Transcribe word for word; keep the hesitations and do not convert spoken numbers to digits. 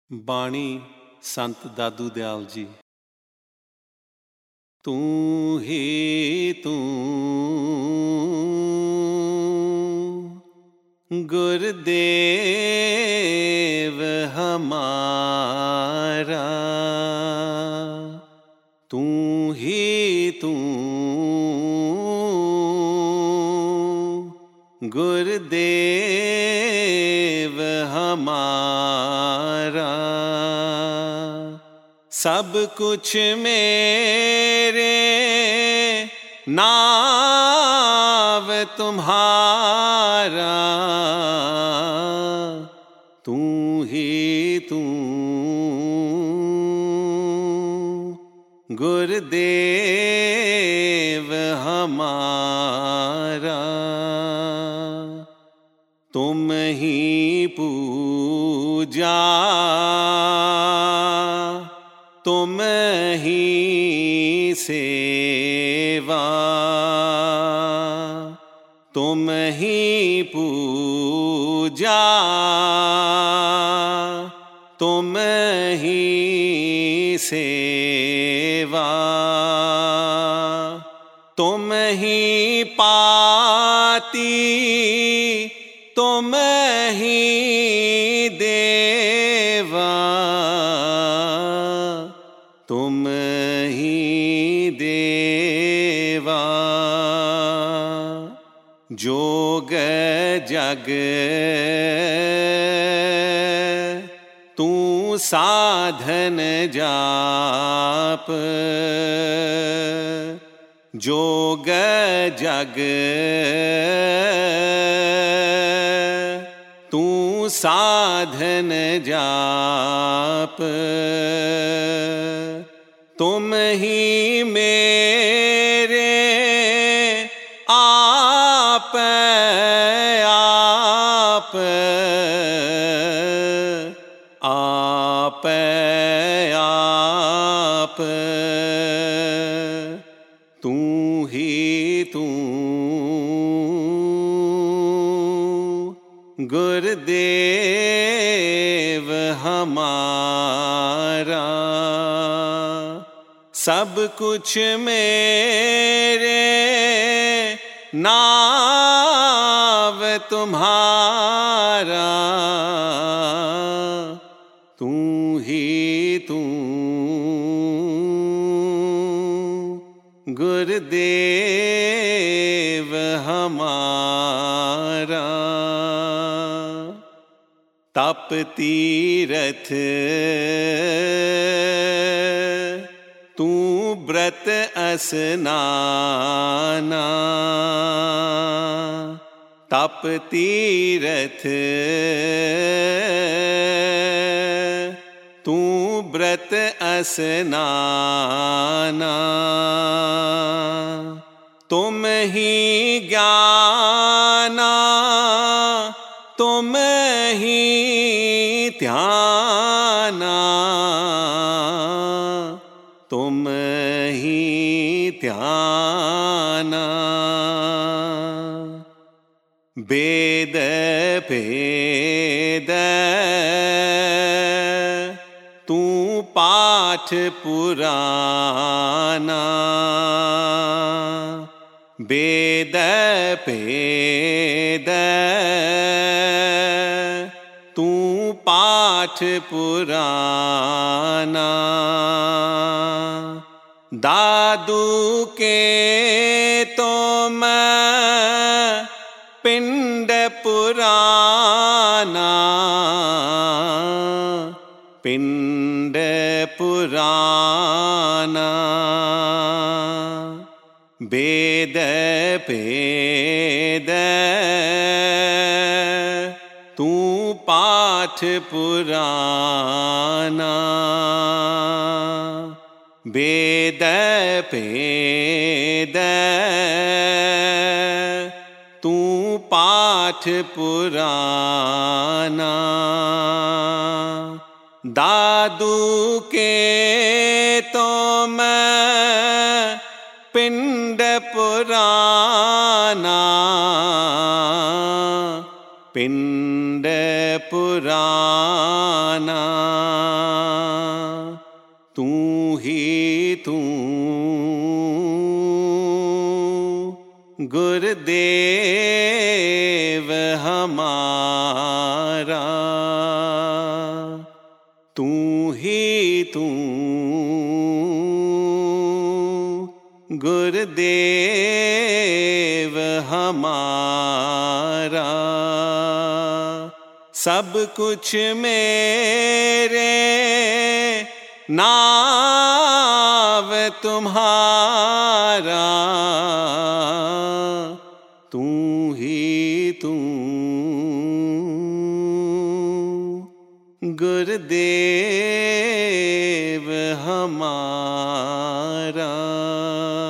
ਬਾਣੀ ਸੰਤ ਦਾਦੂ ਦਿਆਲ ਜੀ। ਤੂੰ ਹੀ ਤੂੰ ਗੁਰਦੇਵ ਹਮਾਰਾ, ਤੂੰ ਹੀ ਤੂੰ गुरुदेव हमारा। सब कुछ मेरे नाव तुम्हारा, तू ही तू गुरुदेव हमारा। तुम ही पूजा तुम ही सेवा, तुम ही पूजा तुम ही सेवा, तुम ही पाती तुम ही देवा, तुम ही देवा। जोग जग तू साधन जाप, जोग जग तू साधन जाप, तुम ही मेरे आप आप आप आप। तू ही तू गुरुदेव हमारा। सब कुछ मेरे नाव तुम्हारा, तू ही तू गुरुदेव हमारा। तप तीरथ तू व्रत असनाना, तप तीरथ तू व्रत असनाना, तुम ही ज्ञाना तुम ही ध्याना, तुम ही ध्याना। वेद भेद तू पाठ पुराना, वेद भेद तू पाठ पुराना। दादू के तो मैं पिंड पुराना, पिंड पुराना। वेद भेद तू पाठ पुराना, वेद भेद तू पाठ पुराना। दादू के तो मैं पिंड पुराना, पिंड पुराना। पुराना, तू ही तू गुरुदेव हमारा, तू ही तू गुरुदेव हमारा। सब कुछ मेरे नाव तुम्हारा, तू ही तू गुरुदेव हमारा।